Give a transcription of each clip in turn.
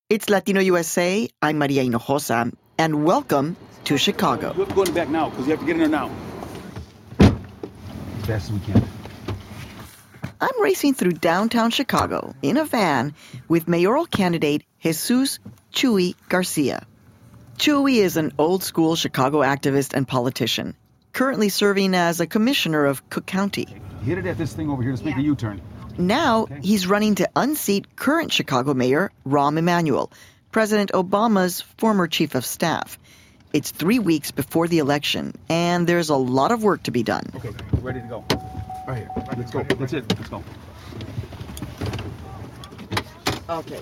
It's Latino USA. I'm Maria Hinojosa, and welcome to Chicago. We're going back now because you have to get in there now. As fast as we can. I'm racing through downtown Chicago in a van with mayoral candidate Jesus Chuy Garcia. Chuy is an old-school Chicago activist and politician, currently serving as a commissioner of Cook County. Hit it at this thing over here. Let's make a U-turn. Now, he's running to unseat current Chicago Mayor Rahm Emanuel, President Obama's former chief of staff. It's 3 weeks before the election, and there's a lot of work to be done. Okay, ready to go. Right here. Let's go. That's it. Let's go. Okay.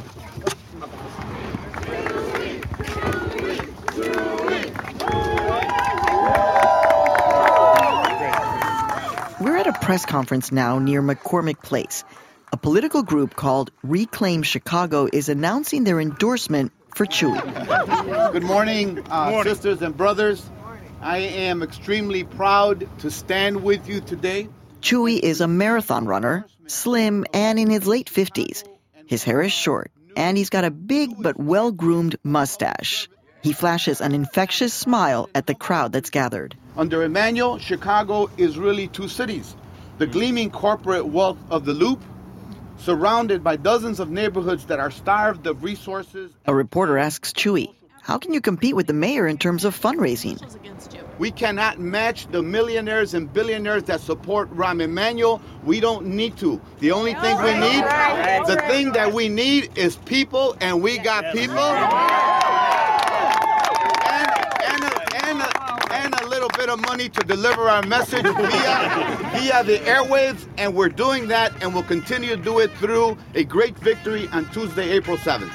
We're at a press conference now near McCormick Place. A political group called Reclaim Chicago is announcing their endorsement for Chuy. Good morning, sisters and brothers. I am extremely proud to stand with you today. Chuy is a marathon runner, slim and in his late 50s. His hair is short, and he's got a big but well-groomed mustache. He flashes an infectious smile at the crowd that's gathered. Under Emanuel, Chicago is really two cities. The gleaming corporate wealth of the Loop, surrounded by dozens of neighborhoods that are starved of resources. A reporter asks Chuy, how can you compete with the mayor in terms of fundraising? We cannot match the millionaires and billionaires that support Rahm Emanuel. We don't need to. The only thing we need, the thing that we need is people, and we got people. And a little bit of money to deliver our message via the airwaves, and we're doing that, and we'll continue to do it through a great victory on Tuesday, April 7th.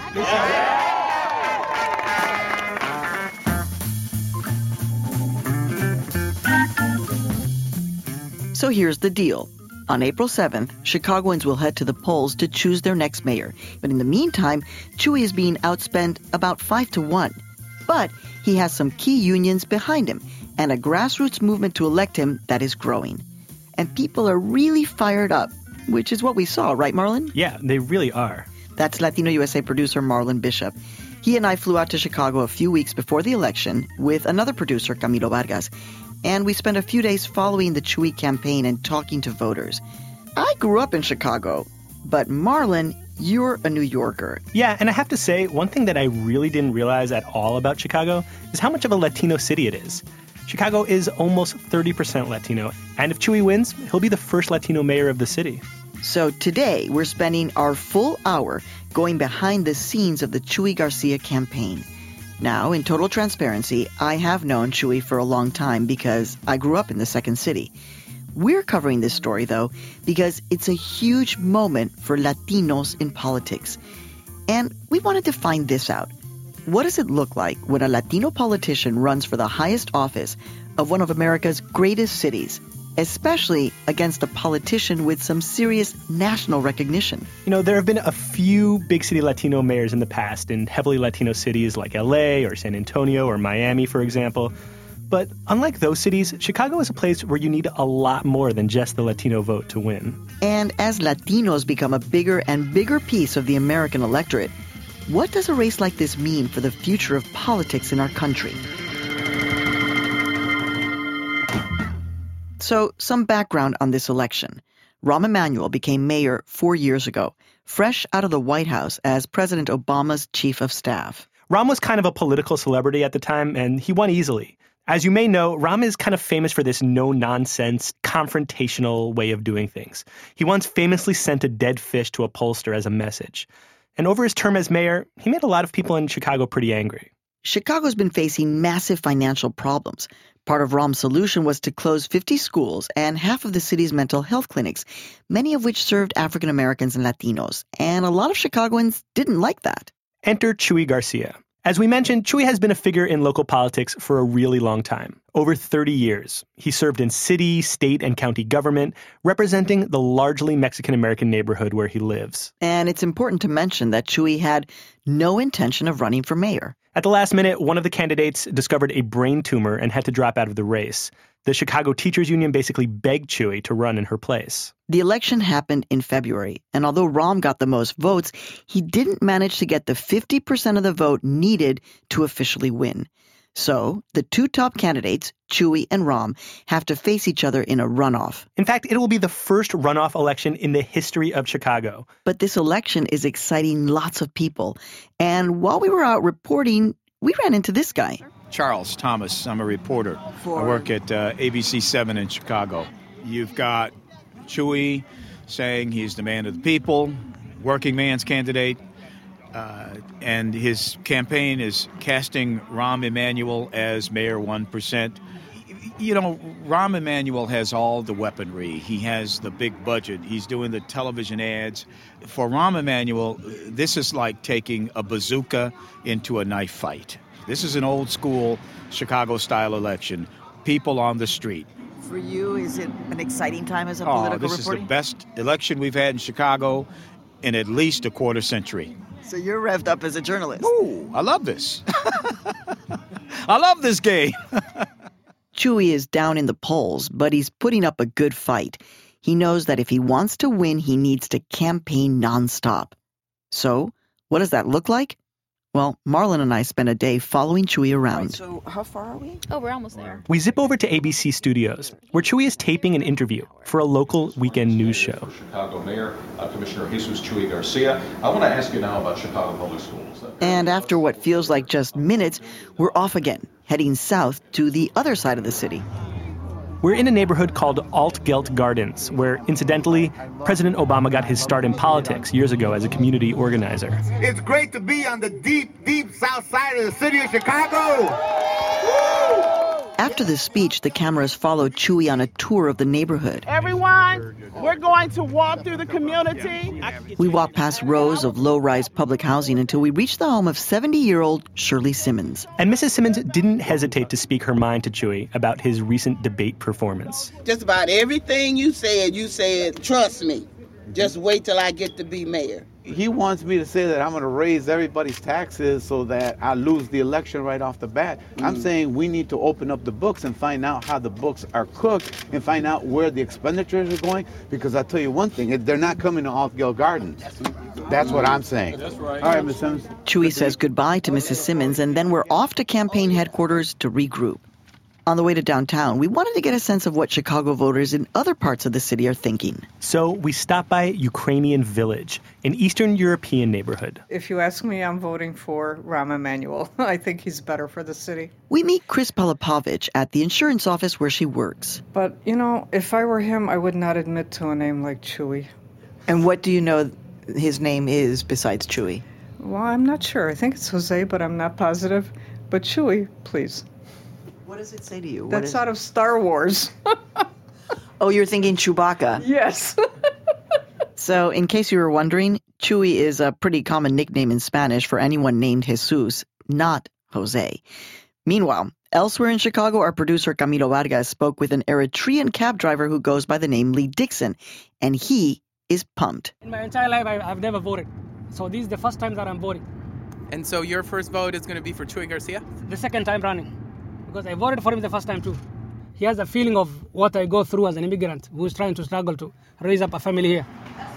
So here's the deal. On April 7th, Chicagoans will head to the polls to choose their next mayor. But in the meantime, Chuy is being outspent about 5-1. But he has some key unions behind him and a grassroots movement to elect him that is growing. And people are really fired up, which is what we saw, right, Marlon? Yeah, they really are. That's Latino USA producer Marlon Bishop. He and I flew out to Chicago a few weeks before the election with another producer, Camilo Vargas. And we spent a few days following the Chuy campaign and talking to voters. I grew up in Chicago, but Marlon, you're a New Yorker. Yeah, and I have to say, one thing that I really didn't realize at all about Chicago is how much of a Latino city it is. Chicago is almost 30% Latino, and if Chuy wins, he'll be the first Latino mayor of the city. So today, we're spending our full hour going behind the scenes of the Chuy Garcia campaign. Now, in total transparency, I have known Chuy for a long time because I grew up in the second city. We're covering this story, though, because it's a huge moment for Latinos in politics. And we wanted to find this out. What does it look like when a Latino politician runs for the highest office of one of America's greatest cities, especially against a politician with some serious national recognition? You know, there have been a few big city Latino mayors in the past in heavily Latino cities like LA or San Antonio or Miami, for example. But unlike those cities, Chicago is a place where you need a lot more than just the Latino vote to win. And as Latinos become a bigger and bigger piece of the American electorate, what does a race like this mean for the future of politics in our country? So, some background on this election. Rahm Emanuel became mayor 4 years ago, fresh out of the White House as President Obama's chief of staff. Rahm was kind of a political celebrity at the time, and he won easily. As you may know, Rahm is kind of famous for this no-nonsense, confrontational way of doing things. He once famously sent a dead fish to a pollster as a message. And over his term as mayor, he made a lot of people in Chicago pretty angry. Chicago's been facing massive financial problems. Part of Rahm's solution was to close 50 schools and half of the city's mental health clinics, many of which served African Americans and Latinos. And a lot of Chicagoans didn't like that. Enter Chuy Garcia. As we mentioned, Chuy has been a figure in local politics for a really long time, over 30 years. He served in city, state, and county government, representing the largely Mexican-American neighborhood where he lives. And it's important to mention that Chuy had no intention of running for mayor. At the last minute, one of the candidates discovered a brain tumor and had to drop out of the race. The Chicago Teachers Union basically begged Chuy to run in her place. The election happened in February, and although Rahm got the most votes, he didn't manage to get the 50% of the vote needed to officially win. So the two top candidates, Chuy and Rahm, have to face each other in a runoff. In fact, it will be the first runoff election in the history of Chicago. But this election is exciting lots of people. And while we were out reporting, we ran into this guy. Charles Thomas. I'm a reporter. I work at ABC 7 in Chicago. You've got Chuy saying he's the man of the people, working man's candidate, and his campaign is casting Rahm Emanuel as Mayor 1%. You know, Rahm Emanuel has all the weaponry. He has the big budget. He's doing the television ads. For Rahm Emanuel, this is like taking a bazooka into a knife fight. This is an old-school Chicago-style election. People on the street. For you, is it an exciting time as a political reporter? This is the best election we've had in Chicago in at least a quarter century. So you're revved up as a journalist. Ooh, I love this. I love this game. Chuy is down in the polls, but he's putting up a good fight. He knows that if he wants to win, he needs to campaign nonstop. So, what does that look like? Well, Marlon and I spent a day following Chuy around. Right, so how far are we? Oh, we're almost there. We zip over to ABC Studios, where Chuy is taping an interview for a local weekend news show. Chicago Mayor, Commissioner Jesus Chuy Garcia. I want to ask you now about Chicago Public Schools. And after what feels like just minutes, we're off again, heading south to the other side of the city. We're in a neighborhood called Altgeld Gardens, where, incidentally, President Obama got his start in politics years ago as a community organizer. It's great to be on the deep, deep south side of the city of Chicago. After the speech, the cameras followed Chuy on a tour of the neighborhood. Everyone, we're going to walk through the community. We walked past rows of low-rise public housing until we reached the home of 70-year-old Shirley Simmons. And Mrs. Simmons didn't hesitate to speak her mind to Chuy about his recent debate performance. Just about everything you said, trust me. Just wait till I get to be mayor. He wants me to say that I'm going to raise everybody's taxes so that I lose the election right off the bat. I'm saying we need to open up the books and find out how the books are cooked and find out where the expenditures are going. Because I'll tell you one thing, they're not coming to Altgeld Gardens. That's what I'm saying. That's right. All right, Ms. Simmons. Chuy says goodbye to Mrs. Simmons, and then we're off to campaign headquarters to regroup. On the way to downtown, we wanted to get a sense of what Chicago voters in other parts of the city are thinking. So we stopped by Ukrainian Village, an Eastern European neighborhood. If you ask me, I'm voting for Rahm Emanuel. I think he's better for the city. We meet Chris Palapovich at the insurance office where she works. But, you know, if I were him, I would not admit to a name like Chuy. And what do you know his name is besides Chuy? Well, I'm not sure. I think it's Jose, but I'm not positive. But Chuy, please. What does it say to you? That's out of Star Wars. Oh, you're thinking Chewbacca. Yes. So, in case you were wondering, Chuy is a pretty common nickname in Spanish for anyone named Jesus, not Jose. Meanwhile, elsewhere in Chicago, our producer Camilo Vargas spoke with an Eritrean cab driver who goes by the name Lee Dixon, and he is pumped. In my entire life, I've never voted. So this is the first time that I'm voting. And so your first vote is going to be for Chuy Garcia? The second time running. Because I voted for him the first time too. He has a feeling of what I go through as an immigrant who is trying to struggle to raise up a family here.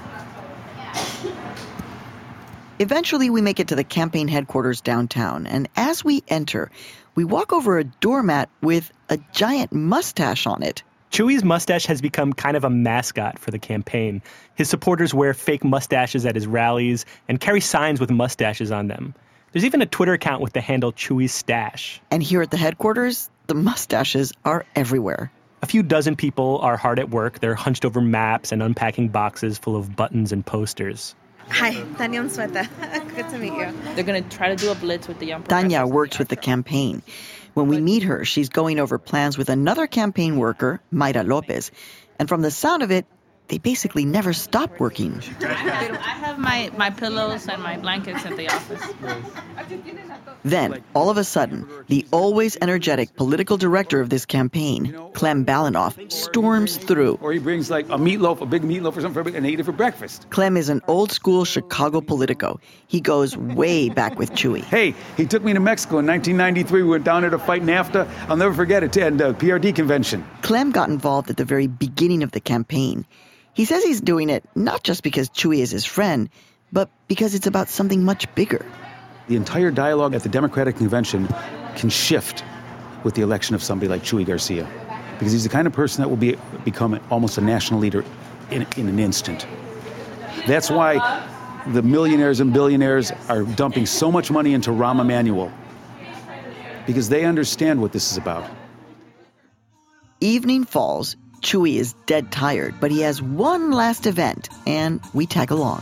Eventually, we make it to the campaign headquarters downtown, and as we enter, we walk over a doormat with a giant mustache on it. Chuy's mustache has become kind of a mascot for the campaign. His supporters wear fake mustaches at his rallies and carry signs with mustaches on them. There's even a Twitter account with the handle Chuy's Stash. And here at the headquarters, the mustaches are everywhere. A few dozen people are hard at work. They're hunched over maps and unpacking boxes full of buttons and posters. Hi, Tanya Unzueta. Good to meet you. They're going to try to do a blitz with the young Tanya works with the campaign. When we meet her, she's going over plans with another campaign worker, Mayra Lopez. And from the sound of it, they basically never stop working. I have my pillows and my blankets at the office. Then, all of a sudden, the always energetic political director of this campaign, Clem Balinoff, storms through. Or he brings like a meatloaf, a big meatloaf or something, and ate it for breakfast. Clem is an old-school Chicago politico. He goes way back with Chuy. Hey, he took me to Mexico in 1993. We went down there to fight NAFTA. I'll never forget it, and the PRD convention. Clem got involved at the very beginning of the campaign. He says he's doing it not just because Chuy is his friend, but because it's about something much bigger. The entire dialogue at the Democratic convention can shift with the election of somebody like Chuy Garcia, because he's the kind of person that will become almost a national leader in an instant. That's why the millionaires and billionaires are dumping so much money into Rahm Emanuel, because they understand what this is about. Evening falls. Chuy is dead tired, but he has one last event, and we tag along.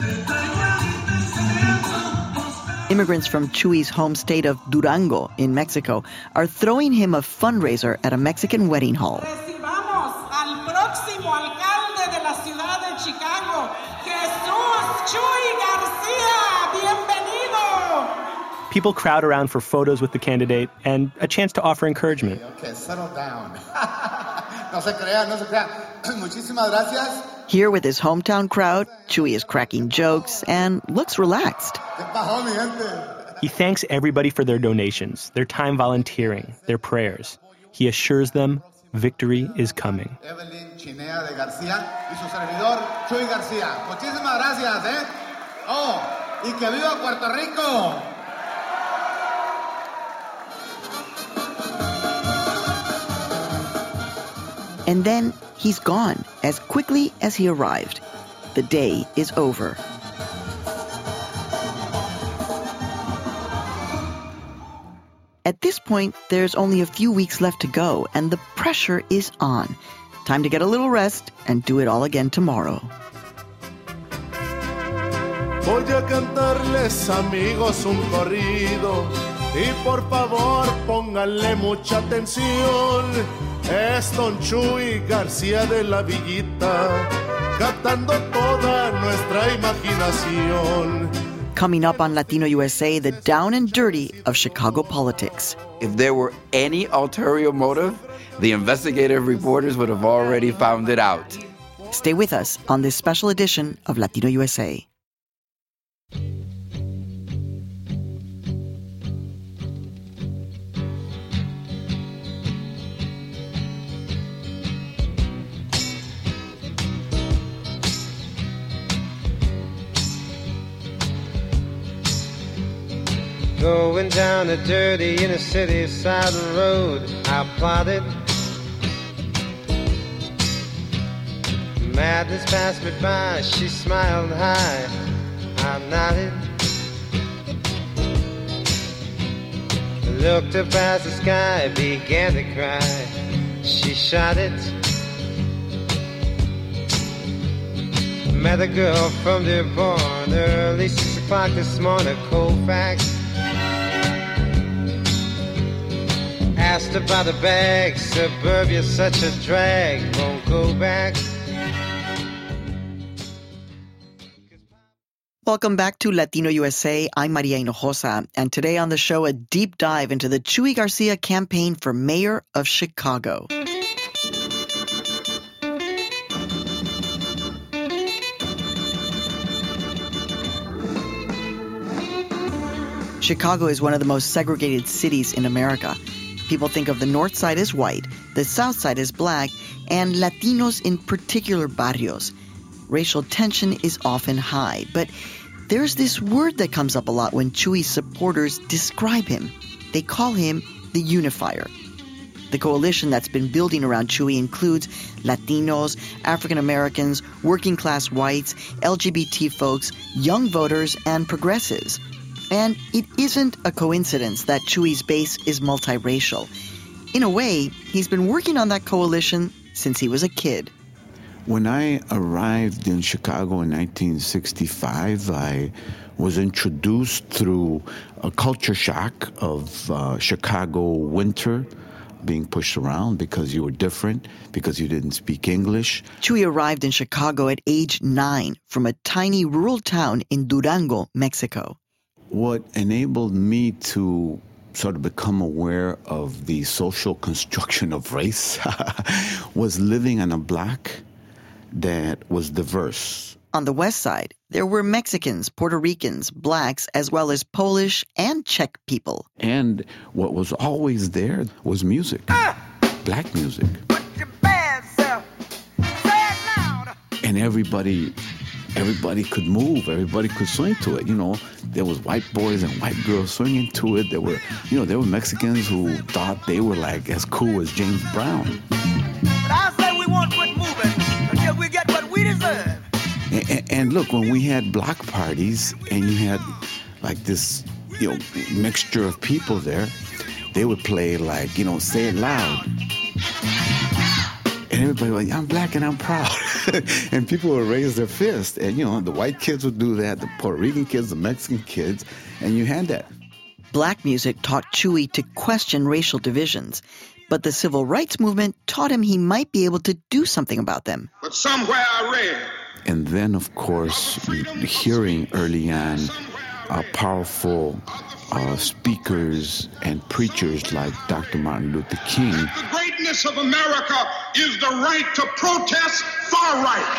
Immigrants from Chuy's home state of Durango in Mexico are throwing him a fundraiser at a Mexican wedding hall. Recibamos al próximo alcalde de la ciudad de Chicago, Jesús Chuy Garcia. Bienvenido. People crowd around for photos with the candidate and a chance to offer encouragement. Okay, settle down. No se crean, no se crean. Muchísimas gracias. Here with his hometown crowd, Chuy is cracking jokes and looks relaxed. He thanks everybody for their donations, their time volunteering, their prayers. He assures them victory is coming. Evelyn Chinea de García y su servidor, Chuy García. Muchísimas gracias, Oh, y que viva Puerto Rico. And then he's gone as quickly as he arrived. The day is over. At this point, there's only a few weeks left to go, and the pressure is on. Time to get a little rest and do it all again tomorrow. Voy a cantarles, amigos, un corrido, y por favor pónganle mucha atención. Es Don Chuy García de la Villita, captando toda nuestra imaginación. Coming up on Latino USA, the down and dirty of Chicago politics. If there were any ulterior motive, the investigative reporters would have already found it out. Stay with us on this special edition of Latino USA. Going down a dirty inner city side road, I plotted. Madness passed me by, she smiled high, I nodded. Looked up at the sky, began to cry, she shot it. Met a girl from Dearborn, early 6 o'clock this morning, Colfax. Asked about the bag, suburbia's such a drag, won't go back. Welcome back to Latino USA. I'm Maria Hinojosa, and today on the show, a deep dive into the Chuy Garcia campaign for mayor of Chicago. Chicago is one of the most segregated cities in America. People think of the north side as white, the south side as black, and Latinos in particular barrios. Racial tension is often high, but there's this word that comes up a lot when Chuy's supporters describe him. They call him the unifier. The coalition that's been building around Chuy includes Latinos, African Americans, working class whites, LGBT folks, young voters, and progressives. And it isn't a coincidence that Chuy's base is multiracial. In a way, he's been working on that coalition since he was a kid. When I arrived in Chicago in 1965, I was introduced through a culture shock of Chicago winter, being pushed around because you were different, because you didn't speak English. Chuy arrived in Chicago at age 9 from a tiny rural town in Durango, Mexico. What enabled me to sort of become aware of the social construction of race was living in a block that was diverse. On the west side, there were Mexicans, Puerto Ricans, blacks, as well as Polish and Czech people. And what was always there was music, black music. And everybody could move, everybody could swing to it. You know, there was white boys and white girls swinging to it. There were Mexicans who thought they were like as cool as James Brown. But I say we won't quit moving until we get what we deserve. And look, when we had block parties and you had like this, mixture of people there, they would play like, Say It Loud. And everybody was like, I'm black and I'm proud. And people would raise their fist. And, the white kids would do that, the Puerto Rican kids, the Mexican kids, and you had that. Black music taught Chuy to question racial divisions. But the civil rights movement taught him he might be able to do something about them. But somewhere I read. And then, of course, hearing early on powerful speakers and preachers like Dr. Martin Luther King. The greatness of America is the right to protest far right.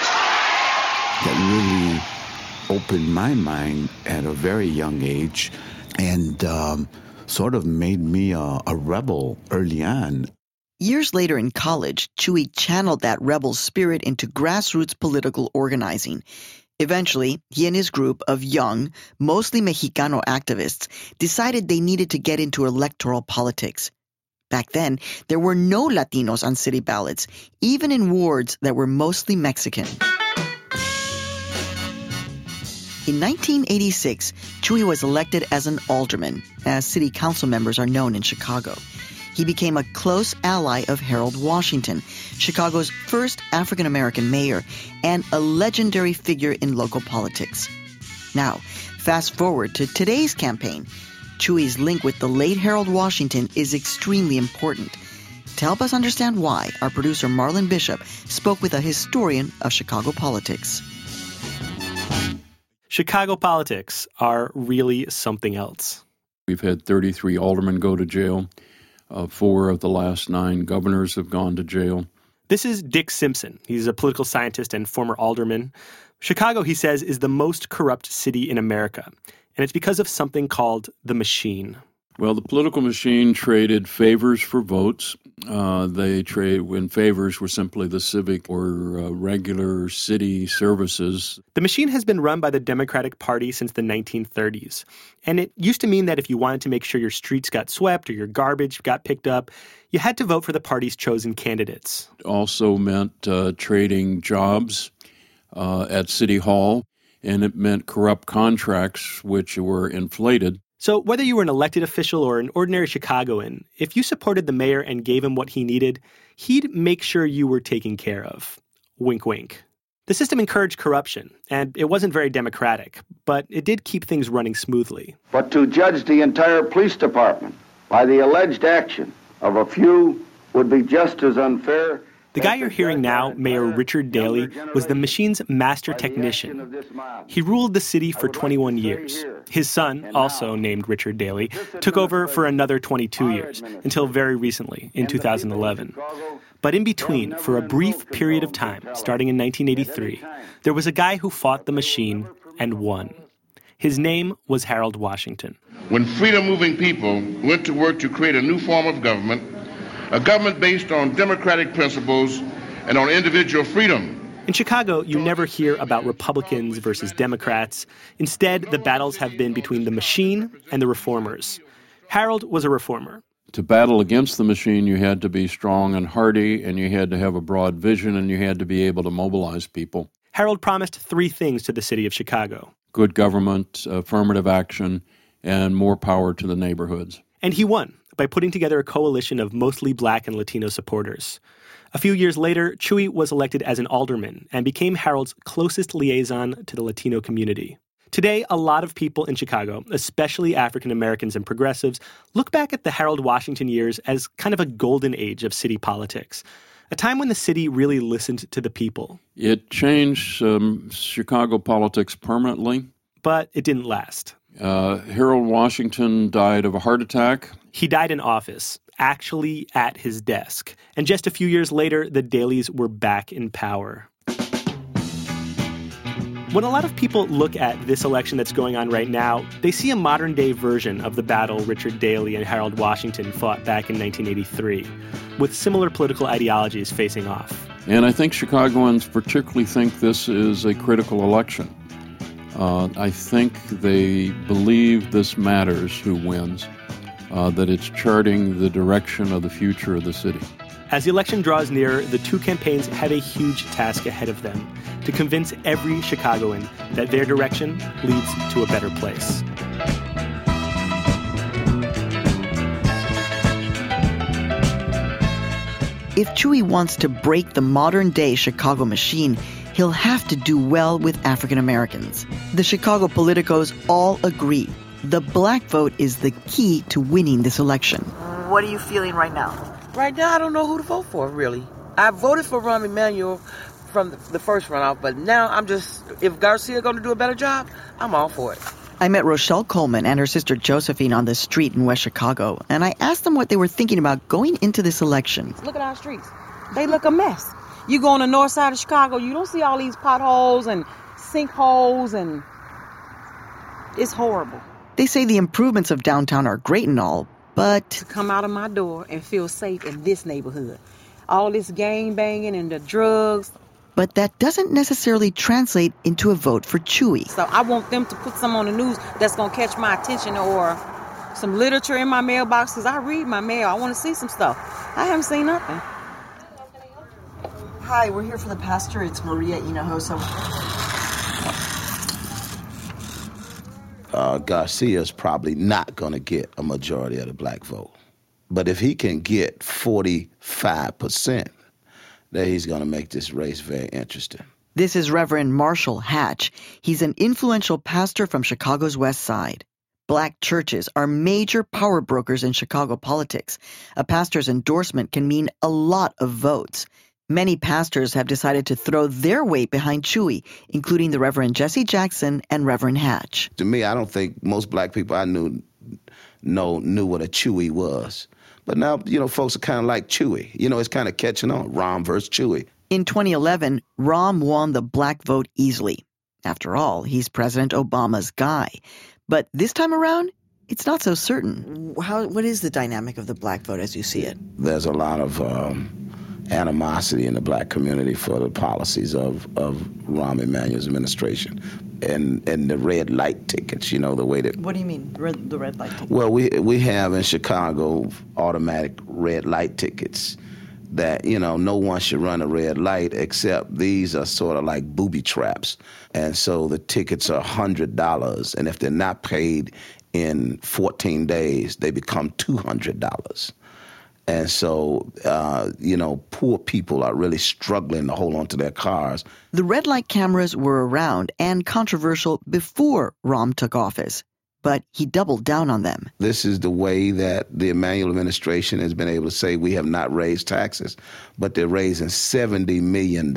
That really opened my mind at a very young age and sort of made me a rebel early on. Years later in college, Chuy channeled that rebel spirit into grassroots political organizing. Eventually, he and his group of young, mostly Mexicano activists decided they needed to get into electoral politics. Back then, there were no Latinos on city ballots, even in wards that were mostly Mexican. In 1986, Chuy was elected as an alderman, as city council members are known in Chicago. He became a close ally of Harold Washington, Chicago's first African-American mayor, and a legendary figure in local politics. Now, fast forward to today's campaign. Chuy's link with the late Harold Washington is extremely important. To help us understand why, our producer Marlon Bishop spoke with a historian of Chicago politics. Chicago politics are really something else. We've had 33 aldermen go to jail. 4 of the last 9 governors have gone to jail. This is Dick Simpson. He's a political scientist and former alderman. Chicago, he says, is the most corrupt city in America, and it's because of something called the machine. Well, the political machine traded favors for votes. They trade when favors were simply the civic or regular city services. The machine has been run by the Democratic Party since the 1930s. And it used to mean that if you wanted to make sure your streets got swept or your garbage got picked up, you had to vote for the party's chosen candidates. It also meant trading jobs at City Hall, and it meant corrupt contracts which were inflated. So whether you were an elected official or an ordinary Chicagoan, if you supported the mayor and gave him what he needed, he'd make sure you were taken care of. Wink, wink. The system encouraged corruption, and it wasn't very democratic, but it did keep things running smoothly. But to judge the entire police department by the alleged action of a few would be just as unfair. The guy you're hearing now, Mayor Richard Daley, was the machine's master technician. He ruled the city for 21 years. His son, also named Richard Daley, took over for another 22 years, until very recently, in 2011. But in between, for a brief period of time, starting in 1983, there was a guy who fought the machine and won. His name was Harold Washington. When freedom-moving people went to work to create a new form of government, a government based on democratic principles and on individual freedom. In Chicago, you never hear about Republicans versus Democrats. Instead, the battles have been between the machine and the reformers. Harold was a reformer. To battle against the machine, you had to be strong and hardy, and you had to have a broad vision, and you had to be able to mobilize people. Harold promised 3 things to the city of Chicago: good government, affirmative action, and more power to the neighborhoods. And he won by putting together a coalition of mostly black and Latino supporters. A few years later, Chuy was elected as an alderman and became Harold's closest liaison to the Latino community. Today, a lot of people in Chicago, especially African Americans and progressives, look back at the Harold Washington years as kind of a golden age of city politics, a time when the city really listened to the people. It changed Chicago politics permanently. But it didn't last. Harold Washington died of a heart attack. He died in office, actually at his desk. And just a few years later, the Daleys were back in power. When a lot of people look at this election that's going on right now, they see a modern-day version of the battle Richard Daley and Harold Washington fought back in 1983, with similar political ideologies facing off. And I think Chicagoans particularly think this is a critical election. I think they believe this matters, who wins, that it's charting the direction of the future of the city. As the election draws nearer, the two campaigns have a huge task ahead of them to convince every Chicagoan that their direction leads to a better place. If Chuy wants to break the modern-day Chicago machine, he'll have to do well with African Americans. The Chicago politicos all agree. The black vote is the key to winning this election. What are you feeling right now? Right now, I don't know who to vote for, really. I voted for Rahm Emanuel from the first runoff, but now I'm just, if Garcia going to do a better job, I'm all for it. I met Rochelle Coleman and her sister Josephine on the street in West Chicago, and I asked them what they were thinking about going into this election. Look at our streets. They look a mess. You go on the north side of Chicago, you don't see all these potholes and sinkholes, and it's horrible. They say the improvements of downtown are great and all, but to come out of my door and feel safe in this neighborhood. All this gang banging and the drugs. But that doesn't necessarily translate into a vote for Chuy. So I want them to put some on the news that's going to catch my attention, or some literature in my mailbox, because I read my mail. I want to see some stuff. I haven't seen nothing. Hi, we're here for the pastor. It's Maria Hinojosa. Garcia's probably not going to get a majority of the black vote. But if he can get 45%, then he's going to make this race very interesting. This is Reverend Marshall Hatch. He's an influential pastor from Chicago's West Side. Black churches are major power brokers in Chicago politics. A pastor's endorsement can mean a lot of votes. Many pastors have decided to throw their weight behind Chuy, including the Reverend Jesse Jackson and Reverend Hatch. To me, I don't think most black people I knew what a Chuy was. But now, folks are kind of like Chuy. It's kind of catching on, Rahm versus Chuy. In 2011, Rahm won the black vote easily. After all, he's President Obama's guy. But this time around, it's not so certain. What is the dynamic of the black vote as you see it? There's a lot of animosity in the black community for the policies of Rahm Emanuel's administration. And the red light tickets, the way that... What do you mean, the red light tickets? Well, we have in Chicago automatic red light tickets that, no one should run a red light, except these are sort of like booby traps. And so the tickets are $100, and if they're not paid in 14 days, they become $200. And so, poor people are really struggling to hold on to their cars. The red light cameras were around and controversial before Rahm took office, but he doubled down on them. This is the way that the Emanuel administration has been able to say we have not raised taxes, but they're raising $70 million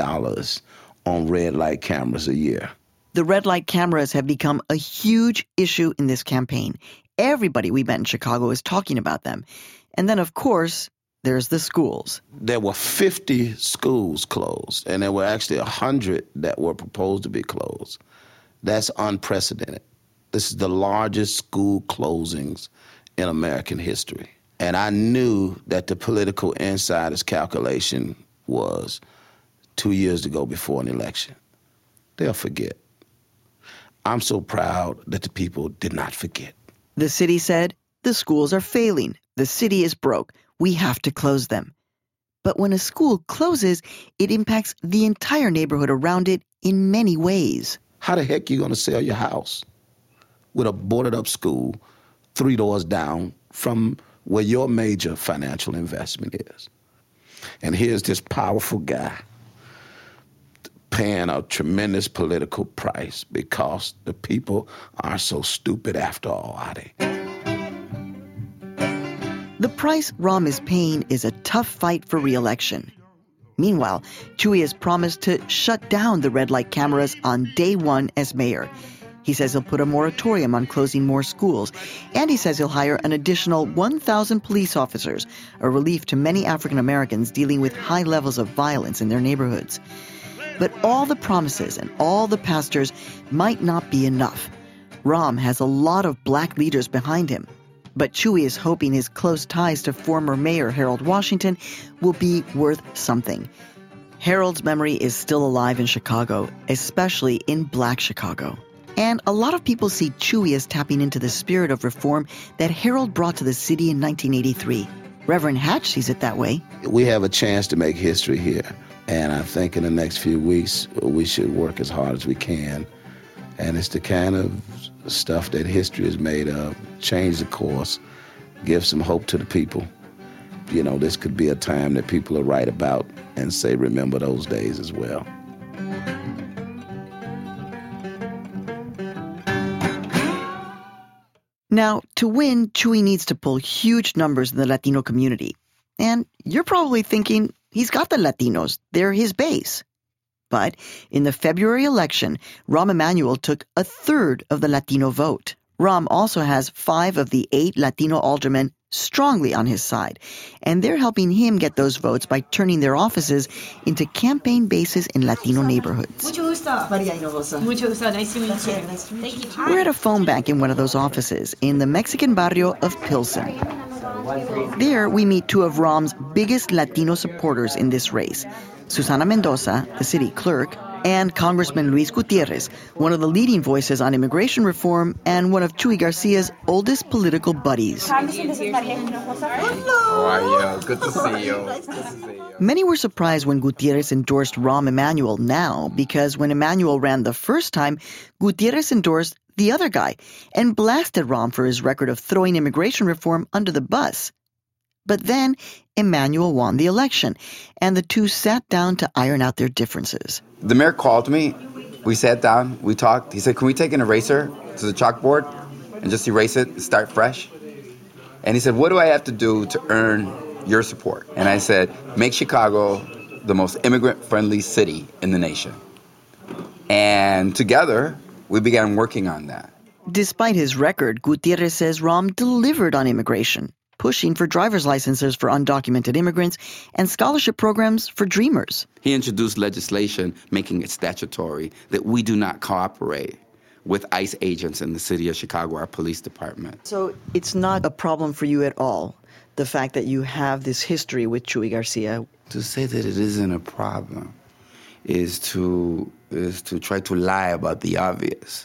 on red light cameras a year. The red light cameras have become a huge issue in this campaign. Everybody we met in Chicago is talking about them. And then, of course, there's the schools. There were 50 schools closed, and there were actually 100 that were proposed to be closed. That's unprecedented. This is the largest school closings in American history. And I knew that the political insiders' calculation was 2 years to go before an election. They'll forget. I'm so proud that the people did not forget. The city said, the schools are failing. The city is broke. We have to close them. But when a school closes, it impacts the entire neighborhood around it in many ways. How the heck are you going to sell your house with a boarded-up school 3 doors down from where your major financial investment is? And here's this powerful guy paying a tremendous political price because the people are so stupid after all, are they? The price Rahm is paying is a tough fight for re-election. Meanwhile, Chuy has promised to shut down the red light cameras on day one as mayor. He says he'll put a moratorium on closing more schools, and he says he'll hire an additional 1,000 police officers, a relief to many African Americans dealing with high levels of violence in their neighborhoods. But all the promises and all the pastors might not be enough. Rahm has a lot of black leaders behind him. But Chuy is hoping his close ties to former Mayor Harold Washington will be worth something. Harold's memory is still alive in Chicago, especially in Black Chicago. And a lot of people see Chuy as tapping into the spirit of reform that Harold brought to the city in 1983. Reverend Hatch sees it that way. We have a chance to make history here. And I think in the next few weeks, we should work as hard as we can. And it's the kind of stuff that history is made of. Change the course, give some hope to the people. You know, this could be a time that people will write about and say, remember those days as well. Now, to win, Chuy needs to pull huge numbers in the Latino community. And you're probably thinking, he's got the Latinos. They're his base. But in the February election, Rahm Emanuel took a third of the Latino vote. Rahm also has 5 of the 8 Latino aldermen strongly on his side, and they're helping him get those votes by turning their offices into campaign bases in Latino neighborhoods. Mucho gusto. Maria Hinojosa. Mucho gusto. Nice to meet you. Thank you. We're at a phone bank in one of those offices in the Mexican barrio of Pilsen. There, we meet 2 of Rahm's biggest Latino supporters in this race, Susana Mendoza, the city clerk, and Congressman Luis Gutierrez, one of the leading voices on immigration reform and one of Chuy Garcia's oldest political buddies. Hi, this is Maria Hinojosa. How are you? Good to see you. Many were surprised when Gutierrez endorsed Rahm Emanuel now, because when Emanuel ran the first time, Gutierrez endorsed the other guy and blasted Rahm for his record of throwing immigration reform under the bus. But then Emanuel won the election, and the two sat down to iron out their differences. The mayor called me. We sat down. We talked. He said, can we take an eraser to the chalkboard and just erase it and start fresh? And he said, what do I have to do to earn your support? And I said, make Chicago the most immigrant-friendly city in the nation. And together, we began working on that. Despite his record, Gutierrez says Rahm delivered on immigration, pushing for driver's licenses for undocumented immigrants and scholarship programs for dreamers. He introduced legislation making it statutory that we do not cooperate with ICE agents in the city of Chicago, our police department. So it's not a problem for you at all, the fact that you have this history with Chuy Garcia? To say that it isn't a problem is to try to lie about the obvious.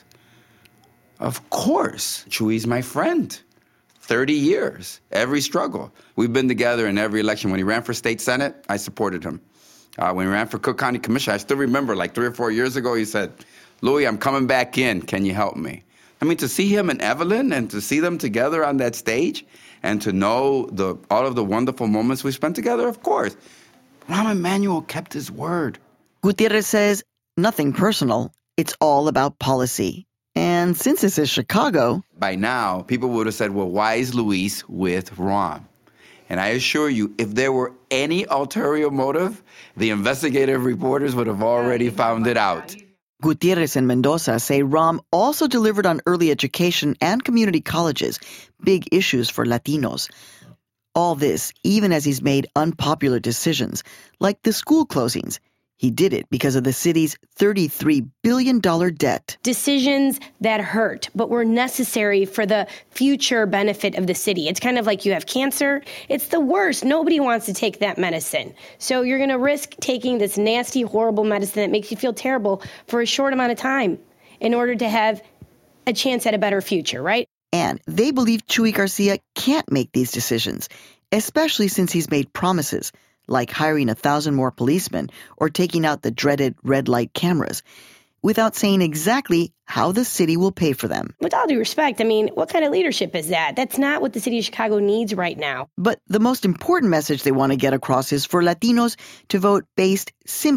Of course, Chuy's my friend. 30 years, every struggle. We've been together in every election. When he ran for state senate, I supported him. When he ran for Cook County Commissioner, I still remember like 3 or 4 years ago, he said, Louis, I'm coming back in. Can you help me? I mean, to see him and Evelyn and to see them together on that stage and to know all of the wonderful moments we spent together, of course. Rahm Emanuel kept his word. Gutierrez says, nothing personal. It's all about policy. And since this is Chicago... By now, people would have said, well, why is Luis with Rahm? And I assure you, if there were any ulterior motive, the investigative reporters would have already found it out. Gutierrez and Mendoza say Rahm also delivered on early education and community colleges, big issues for Latinos. All this, even as he's made unpopular decisions, like the school closings. He did it because of the city's $33 billion debt. Decisions that hurt, but were necessary for the future benefit of the city. It's kind of like you have cancer. It's the worst. Nobody wants to take that medicine. So you're going to risk taking this nasty, horrible medicine that makes you feel terrible for a short amount of time in order to have a chance at a better future, right? And they believe Chuy Garcia can't make these decisions, especially since he's made promises, like hiring 1,000 more policemen or taking out the dreaded red light cameras, without saying exactly how the city will pay for them. With all due respect, I mean, what kind of leadership is that? That's not what the city of Chicago needs right now. But the most important message they want to get across is for Latinos to vote based simply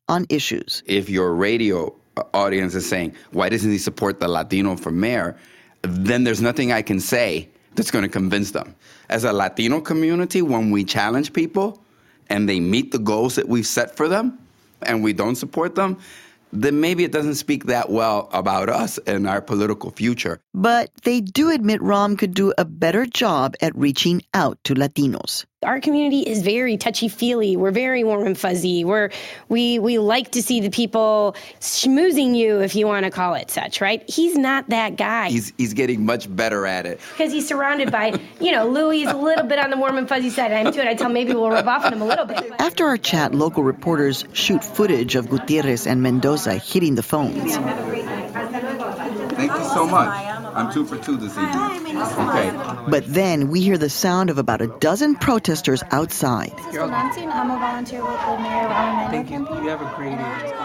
on issues. If your radio audience is saying, why doesn't he support the Latino for mayor? Then there's nothing I can say that's going to convince them. As a Latino community, when we challenge people and they meet the goals that we've set for them and we don't support them, then maybe it doesn't speak that well about us and our political future. But they do admit Rom could do a better job at reaching out to Latinos. Our community is very touchy-feely. We're very warm and fuzzy. We like to see the people schmoozing you, if you want to call it such, right? He's not that guy. He's getting much better at it. Because he's surrounded by, Louis a little bit on the warm and fuzzy side. I'm too, and I tell maybe we'll rub off on him a little bit. After our chat, local reporters shoot footage of Gutierrez and Mendoza hitting the phones. Thank you so much. I'm 2 for 2 this evening. Okay. But then we hear the sound of about a dozen protesters outside. I'm a volunteer with the Mayor Ram Emanuel campaign. You have a great evening.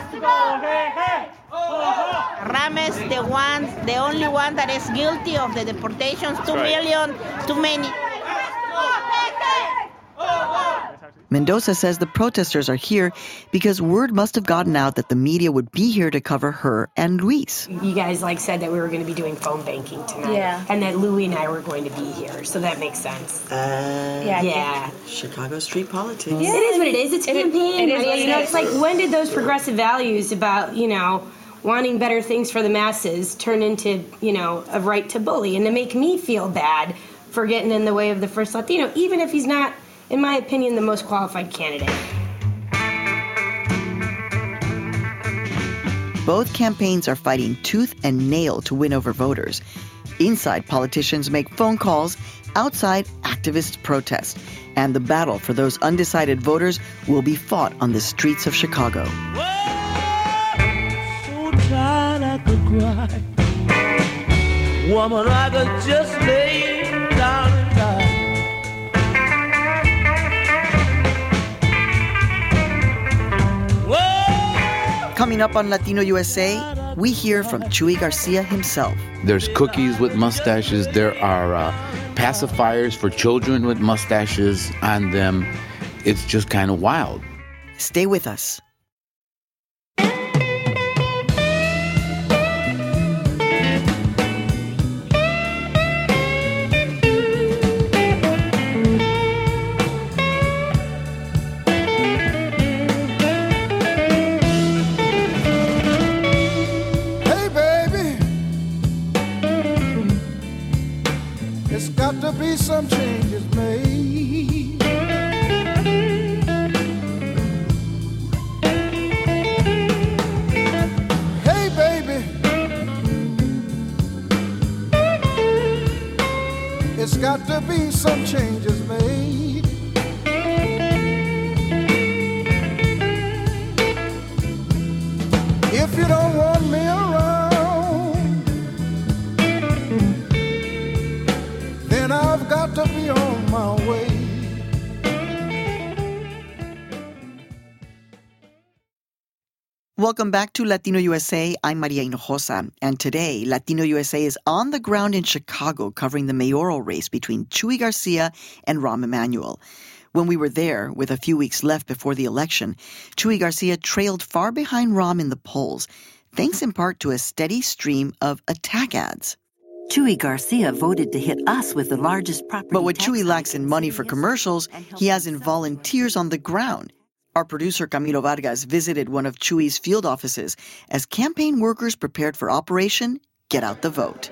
Ram is the only one that is guilty of the deportations. 2 million, too many. Mendoza says the protesters are here because word must have gotten out that the media would be here to cover her and Luis. You guys said that we were going to be doing phone banking tonight, and that Louis and I were going to be here, so that makes sense. Yeah. Chicago street politics. Yeah. It is what it is. It's a campaign. It's like, when did those progressive values about wanting better things for the masses turn into a right to bully and to make me feel bad for getting in the way of the first Latino, even if he's not, in my opinion, the most qualified candidate. Both campaigns are fighting tooth and nail to win over voters. Inside, politicians make phone calls. Outside, activists protest. And the battle for those undecided voters will be fought on the streets of Chicago. So tired I could cry. Woman, I could just lay down and die. Coming up on Latino USA, we hear from Chuy Garcia himself. There's cookies with mustaches. There are pacifiers for children with mustaches on them. It's just kind of wild. Stay with us. Be some changes made. Hey baby, it's got to be some changes made. If you don't want me around, I've got to be on my way. Welcome back to Latino USA. I'm Maria Hinojosa, and today Latino USA is on the ground in Chicago covering the mayoral race between Chuy Garcia and Rahm Emanuel. When we were there, with a few weeks left before the election, Chuy Garcia trailed far behind Rahm in the polls, thanks in part to a steady stream of attack ads. Chuy Garcia voted to hit us with the largest property. But what Chuy lacks in money for commercials, he has in volunteers on the ground. Our producer Camilo Vargas visited one of Chuy's field offices as campaign workers prepared for Operation Get Out the Vote.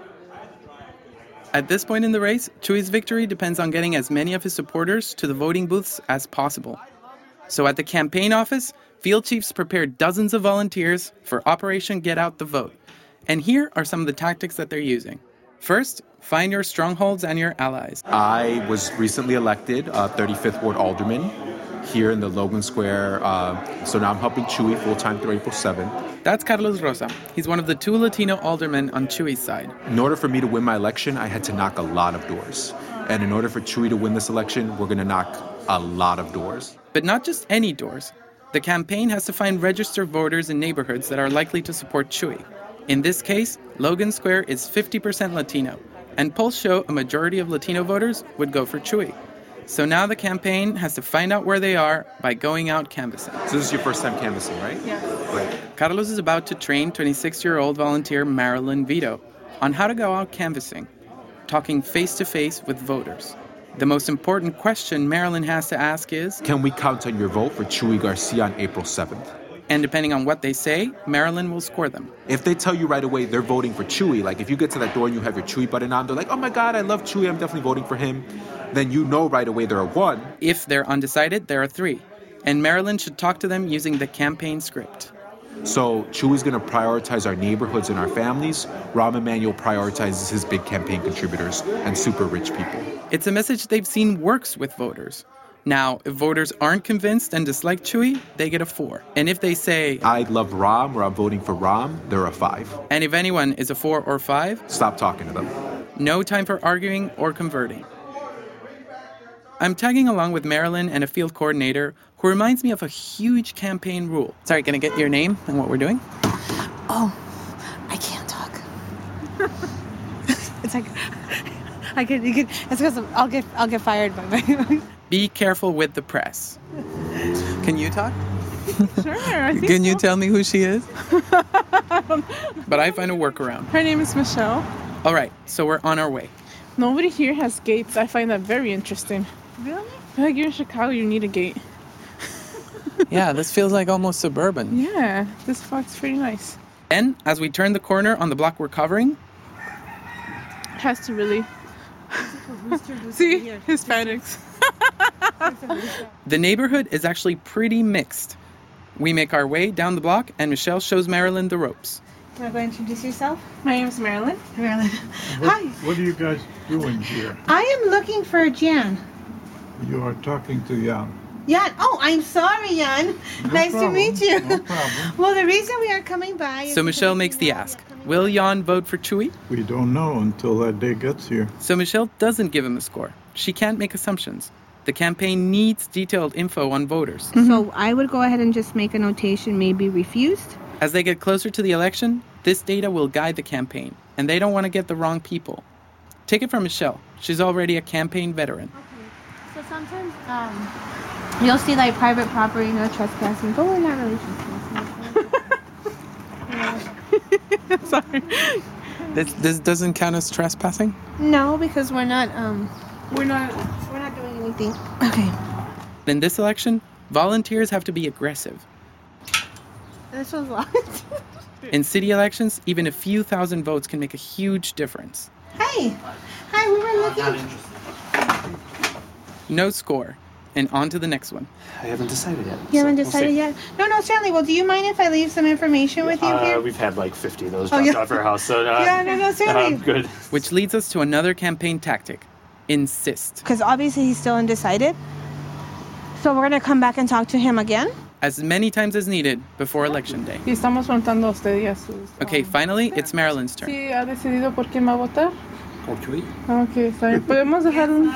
At this point in the race, Chuy's victory depends on getting as many of his supporters to the voting booths as possible. So at the campaign office, field chiefs prepared dozens of volunteers for Operation Get Out the Vote. And here are some of the tactics that they're using. First, find your strongholds and your allies. I was recently elected 35th Ward Alderman here in the Logan Square. So now I'm helping Chuy full-time through April 7th. That's Carlos Rosa. He's one of the 2 Latino aldermen on Chuy's side. In order for me to win my election, I had to knock a lot of doors. And in order for Chuy to win this election, we're going to knock a lot of doors. But not just any doors. The campaign has to find registered voters in neighborhoods that are likely to support Chuy. In this case, Logan Square is 50% Latino, and polls show a majority of Latino voters would go for Chuy. So now the campaign has to find out where they are by going out canvassing. So this is your first time canvassing, right? Yeah. Great. Carlos is about to train 26-year-old volunteer Marilyn Vito on how to go out canvassing, talking face-to-face with voters. The most important question Marilyn has to ask is, can we count on your vote for Chuy Garcia on April 7th? And depending on what they say, Marilyn will score them. If they tell you right away they're voting for Chuy, like if you get to that door and you have your Chuy button on, they're like, oh my God, I love Chuy, I'm definitely voting for him. Then you know right away they're a 1. If they're undecided, they're a 3. And Marilyn should talk to them using the campaign script. So Chuy's going to prioritize our neighborhoods and our families. Rahm Emanuel prioritizes his big campaign contributors and super rich people. It's a message they've seen works with voters. Now, if voters aren't convinced and dislike Chuy, they get a 4. And if they say, I love Rahm or I'm voting for Rahm, they're a 5. And if anyone is a 4 or 5, stop talking to them. No time for arguing or converting. I'm tagging along with Marilyn and a field coordinator who reminds me of a huge campaign rule. Sorry, can I get your name and what we're doing? Oh, I can't talk. It's like it's because I'll get fired by my. Be careful with the press. Can you talk? Sure. I think Can you tell me who she is? But I find a workaround. Her name is Michelle. All right, so we're on our way. Nobody here has gates. I find that very interesting. Really? I feel like you're in Chicago, you need a gate. Yeah, this feels like almost suburban. Yeah, this spot's pretty nice. Then, as we turn the corner on the block we're covering, it has to really see Hispanics. The neighborhood is actually pretty mixed. We make our way down the block, and Michelle shows Marilyn the ropes. You want to go introduce yourself? My name is Marilyn. Marilyn. Hi. What are you guys doing here? I am looking for Jan. You are talking to Jan. Jan. Oh, I'm sorry, Jan. Nice to meet you. No problem. Well, the reason we are coming by is... So Michelle makes the ask. Will Jan vote for Chuy? We don't know until that day gets here. So Michelle doesn't give him a score. She can't make assumptions. The campaign needs detailed info on voters. Mm-hmm. So I would go ahead and just make a notation, maybe refused. As they get closer to the election, this data will guide the campaign, and they don't want to get the wrong people. Take it from Michelle. She's already a campaign veteran. Okay. So sometimes you'll see like private property, no trespassing, but we're not really trespassing. Sorry. This doesn't count as trespassing? No, because we're not doing anything. Okay. In this election, volunteers have to be aggressive. This was locked. In city elections, even a few thousand votes can make a huge difference. Hey! Hi, we were looking. No score. And on to the next one. I haven't decided yet. You haven't decided yet? No, certainly. Well, do you mind if I leave some information with you here? We've had like 50 of those dropped off our house, so no, certainly. Good. Which leads us to another campaign tactic. Insist. Because obviously he's still undecided. So we're going to come back and talk to him again? As many times as needed before election day. Y estamos preguntando a usted y a sus... Okay, finally, it's Marilyn's turn. ¿Sí ha decidido por quién va a votar? Okay. Okay, está bien. ¿Podemos dejar un...?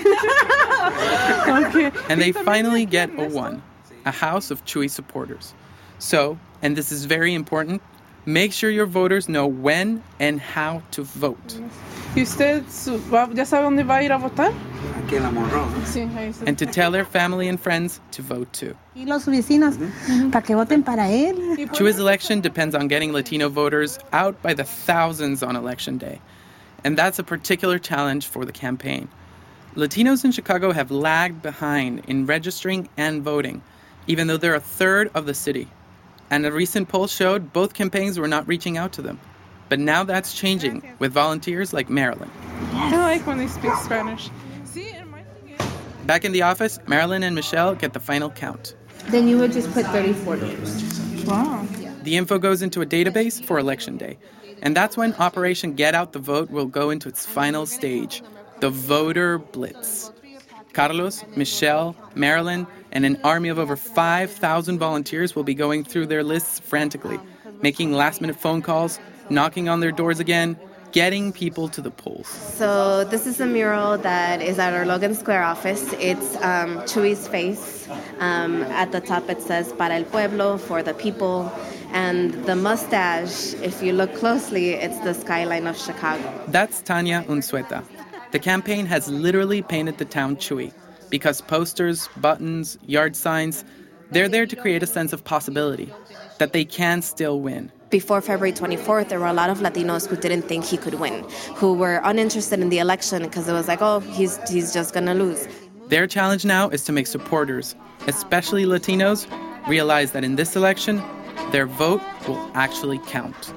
Okay. And they finally get a 1. A house of Chuy supporters. So, and this is very important, make sure your voters know when and how to vote. ¿Y usted ya sabe dónde va a ir a votar? Aquí en la Monroe. Sí, ahí está. And to tell their family and friends to vote too. Y los vecinos, para que voten para él. Chuy's election depends on getting Latino voters out by the thousands on election day. And that's a particular challenge for the campaign. Latinos in Chicago have lagged behind in registering and voting, even though they're a third of the city. And a recent poll showed both campaigns were not reaching out to them. But now that's changing with volunteers like Marilyn. I like when they speak Spanish. Back in the office, Marilyn and Michelle get the final count. Then you would just put 34 voters. Wow. The info goes into a database for election day. And that's when Operation Get Out the Vote will go into its final stage, the voter blitz. Carlos, Michelle, Marilyn, and an army of over 5,000 volunteers will be going through their lists frantically, making last-minute phone calls, knocking on their doors again, getting people to the polls. So this is a mural that is at our Logan Square office. It's Chuy's face. At the top it says Para el Pueblo, for the people. And the mustache, if you look closely, it's the skyline of Chicago. That's Tanya Unzueta. The campaign has literally painted the town Chuy. Because posters, buttons, yard signs, they're there to create a sense of possibility, that they can still win. Before February 24th, there were a lot of Latinos who didn't think he could win, who were uninterested in the election because it was like, oh, he's just going to lose. Their challenge now is to make supporters, especially Latinos, realize that in this election, their vote will actually count.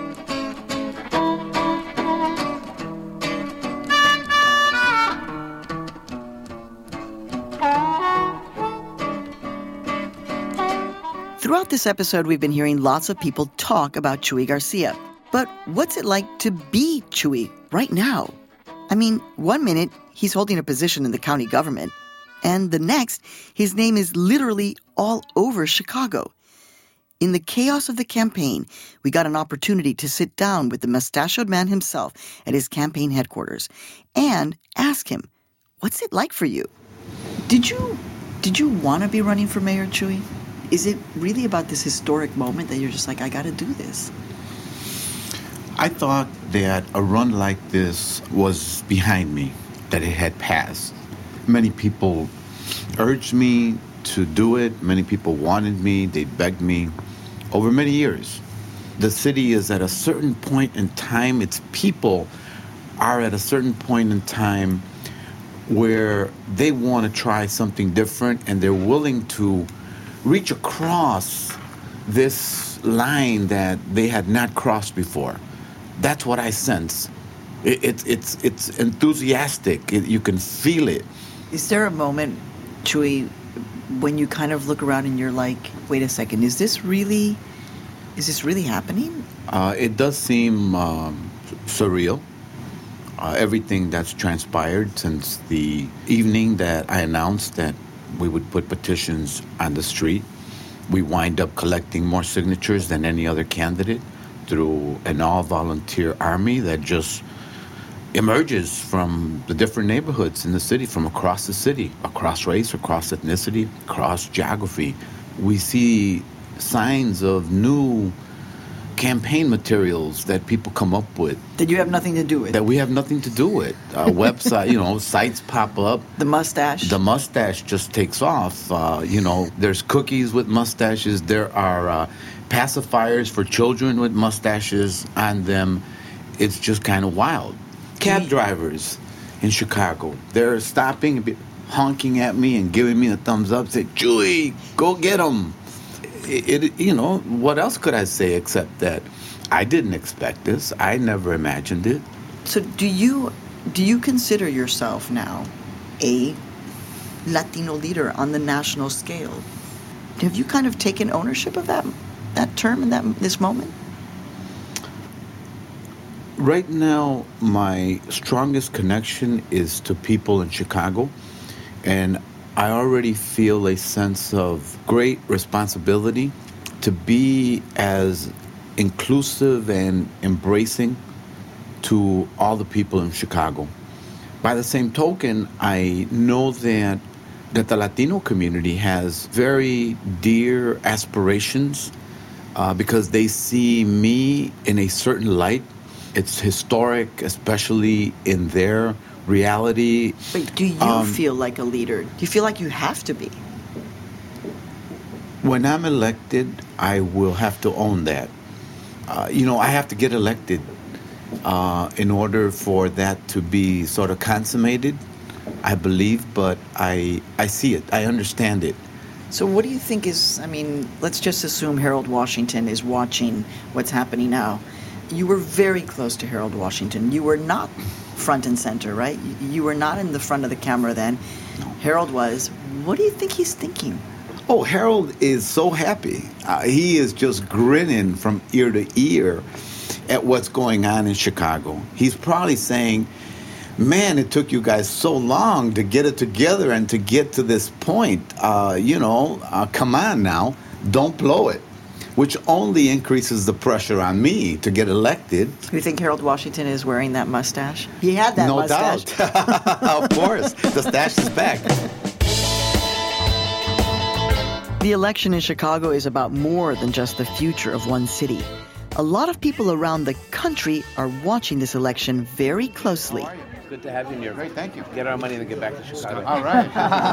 Throughout this episode, we've been hearing lots of people talk about Chuy Garcia. But what's it like to be Chuy right now? I mean, one minute, he's holding a position in the county government, and the next, his name is literally all over Chicago. In the chaos of the campaign, we got an opportunity to sit down with the mustachioed man himself at his campaign headquarters and ask him, what's it like for you? Did you want to be running for mayor, Chuy? Is it really about this historic moment that you're just like, I got to do this? I thought that a run like this was behind me, that it had passed. Many people urged me to do it. Many people wanted me. They begged me over many years. The city is at a certain point in time, its people are at a certain point in time where they want to try something different, and they're willing to reach across this line that they had not crossed before. That's what I sense. It's enthusiastic. You can feel it. Is there a moment, Chuy, when you kind of look around and you're like, wait a second, is this really happening? It does seem surreal. Everything that's transpired since the evening that I announced that we would put petitions on the street. We wind up collecting more signatures than any other candidate through an all-volunteer army that just emerges from the different neighborhoods in the city, from across the city, across race, across ethnicity, across geography. We see signs of new campaign materials that people come up with. That you have nothing to do with. That we have nothing to do with. Website, sites pop up. The mustache. The mustache just takes off. There's cookies with mustaches. There are pacifiers for children with mustaches on them. It's just kind of wild. Cab drivers in Chicago, they're stopping, honking at me and giving me a thumbs up, say, Chuy, go get them. What else could I say except that I didn't expect this. I never imagined it. So do you consider yourself now a Latino leader on the national scale? Have you kind of taken ownership of that term and this moment? Right now, my strongest connection is to people in Chicago, and I already feel a sense of great responsibility to be as inclusive and embracing to all the people in Chicago. By the same token, I know that the Latino community has very dear aspirations because they see me in a certain light. It's historic, especially in their reality. But do you feel like a leader? Do you feel like you have to be? When I'm elected, I will have to own that. I have to get elected in order for that to be sort of consummated, I believe, but I see it. I understand it. So what do you think let's just assume Harold Washington is watching what's happening now. You were very close to Harold Washington. You were not front and center, right? You were not in the front of the camera then. No. Harold was. What do you think he's thinking? Oh, Harold is so happy. He is just grinning from ear to ear at what's going on in Chicago. He's probably saying, man, it took you guys so long to get it together and to get to this point. Come on now, don't blow it. Which only increases the pressure on me to get elected. You think Harold Washington is wearing that mustache? He had that mustache. No doubt. Of course. The stash is back. The election in Chicago is about more than just the future of one city. A lot of people around the country are watching this election very closely. Good to have you, Nir. Great, thank you. Get our money and get back to Chicago. All right.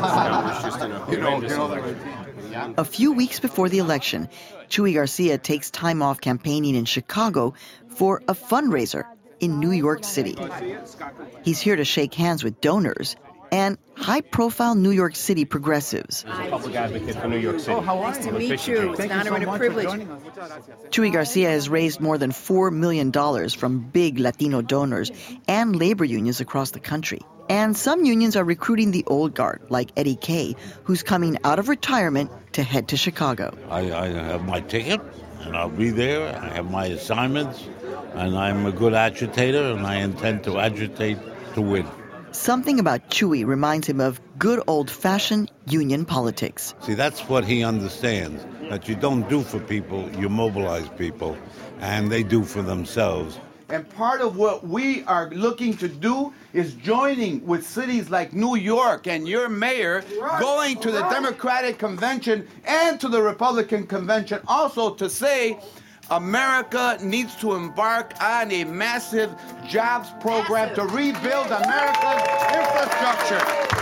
A few weeks before the election, Chuy Garcia takes time off campaigning in Chicago for a fundraiser in New York City. He's here to shake hands with donors and high-profile New York City progressives. I'm a public advocate for New York City. Nice to meet you. It's an honor and a privilege. Chuy Garcia has raised more than $4 million from big Latino donors and labor unions across the country. And some unions are recruiting the old guard, like Eddie Kay, who's coming out of retirement to head to Chicago. I have my ticket, and I'll be there. I have my assignments, and I'm a good agitator, and I intend to agitate to win. Something about Chuy reminds him of good old-fashioned union politics. See, that's what he understands, that you don't do for people, you mobilize people, and they do for themselves. And part of what we are looking to do is joining with cities like New York and your mayor going to the Democratic Convention and to the Republican Convention also to say America needs to embark on a massive jobs program to rebuild America's infrastructure.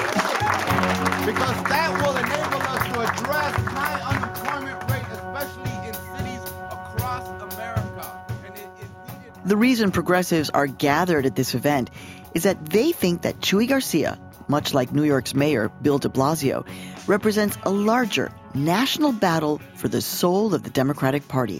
Because that will enable us to address high unemployment rate, especially in cities across America. The reason progressives are gathered at this event is that they think that Chuy Garcia, much like New York's mayor Bill de Blasio, represents a larger national battle for the soul of the Democratic Party.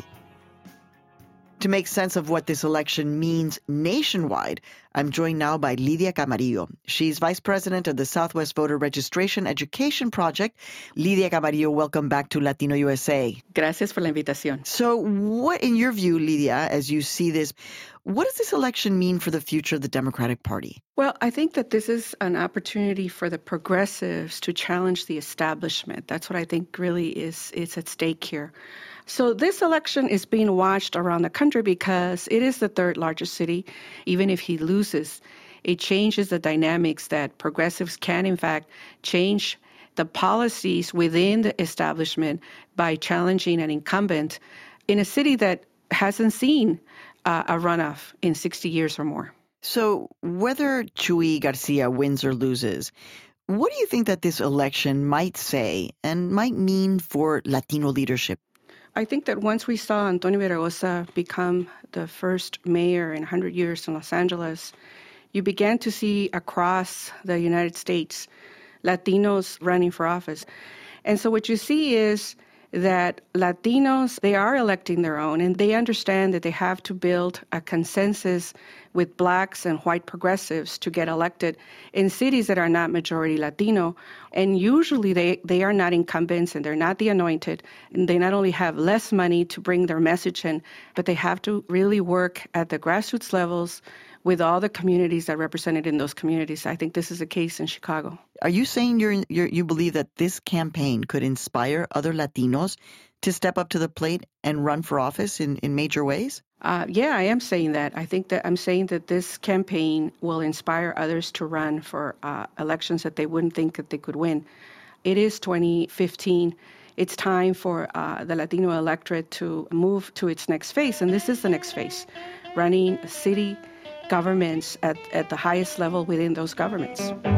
To make sense of what this election means nationwide, I'm joined now by Lidia Camarillo. She's vice president of the Southwest Voter Registration Education Project. Lidia Camarillo, welcome back to Latino USA. Gracias por la invitación. So what, in your view, Lidia, as you see this, what does this election mean for the future of the Democratic Party? Well, I think that this is an opportunity for the progressives to challenge the establishment. That's what I think really is at stake here. So this election is being watched around the country because it is the third largest city. Even if he loses, it changes the dynamics that progressives can, in fact, change the policies within the establishment by challenging an incumbent in a city that hasn't seen a runoff in 60 years or more. So whether Chuy Garcia wins or loses, what do you think that this election might say and might mean for Latino leadership? I think that once we saw Antonio Villaraigosa become the first mayor in 100 years in Los Angeles, you began to see across the United States Latinos running for office. And so what you see is that Latinos, they are electing their own, and they understand that they have to build a consensus with blacks and white progressives to get elected in cities that are not majority Latino. And usually they are not incumbents and they're not the anointed. And they not only have less money to bring their message in, but they have to really work at the grassroots levels with all the communities that are represented in those communities. I think this is the case in Chicago. Are you saying you believe that this campaign could inspire other Latinos to step up to the plate and run for office in major ways? Yeah, I am saying that. I think that I'm saying that this campaign will inspire others to run for elections that they wouldn't think that they could win. It is 2015. It's time for the Latino electorate to move to its next phase, and this is the next phase, running city governments at the highest level within those governments.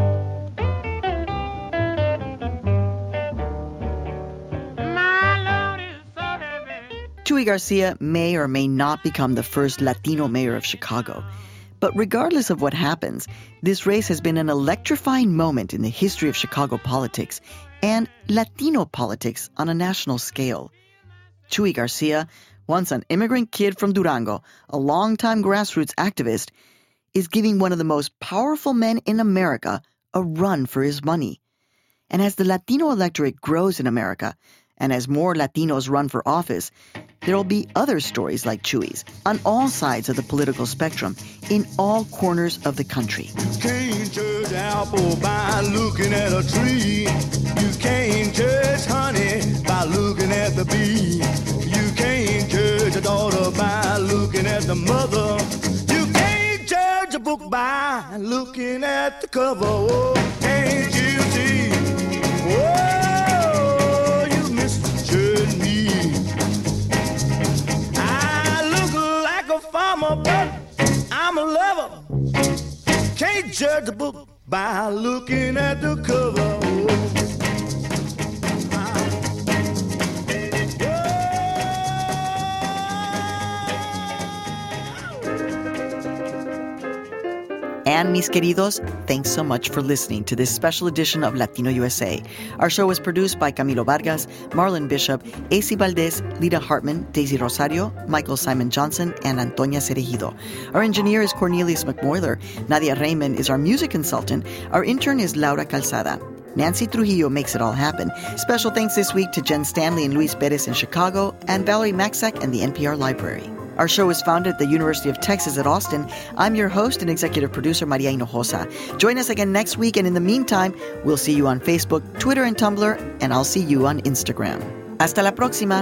Chuy Garcia may or may not become the first Latino mayor of Chicago. But regardless of what happens, this race has been an electrifying moment in the history of Chicago politics and Latino politics on a national scale. Chuy Garcia, once an immigrant kid from Durango, a longtime grassroots activist, is giving one of the most powerful men in America a run for his money. And as the Latino electorate grows in America, and as more Latinos run for office, there will be other stories like Chuy's on all sides of the political spectrum, in all corners of the country. You can't judge an apple by looking at a tree. You can't judge honey by looking at the bee. You can't judge a daughter by looking at the mother. You can't judge a book by looking at the cover. Oh, can't you see? Oh, you misjudged me. I look like a farmer, but I'm a lover. Can't judge judge a book by looking at the cover. And mis queridos, thanks so much for listening to this special edition of Latino USA. Our show was produced by Camilo Vargas, Marlon Bishop, AC Valdez, Lita Hartman, Daisy Rosario, Michael Simon Johnson, and Antonia Cerejido. Our engineer is Cornelius McMoyler. Nadia Raymond is our music consultant. Our intern is Laura Calzada. Nancy Trujillo makes it all happen. Special thanks this week to Jen Stanley and Luis Perez in Chicago, and Valerie Maxak and the NPR Library. Our show is founded at the University of Texas at Austin. I'm your host and executive producer, Maria Hinojosa. Join us again next week, and in the meantime, we'll see you on Facebook, Twitter, and Tumblr, and I'll see you on Instagram. Hasta la próxima.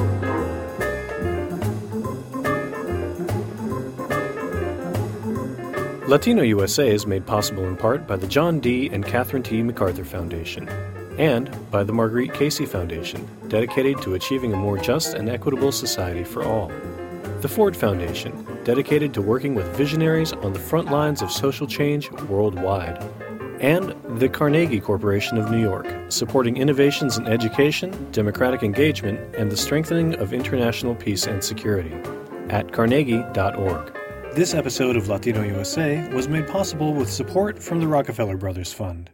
Latino USA is made possible in part by the John D. and Catherine T. MacArthur Foundation, and by the Marguerite Casey Foundation, dedicated to achieving a more just and equitable society for all. The Ford Foundation, dedicated to working with visionaries on the front lines of social change worldwide. And the Carnegie Corporation of New York, supporting innovations in education, democratic engagement, and the strengthening of international peace and security at carnegie.org. This episode of Latino USA was made possible with support from the Rockefeller Brothers Fund.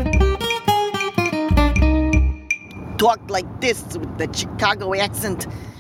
Talk like this with the Chicago accent.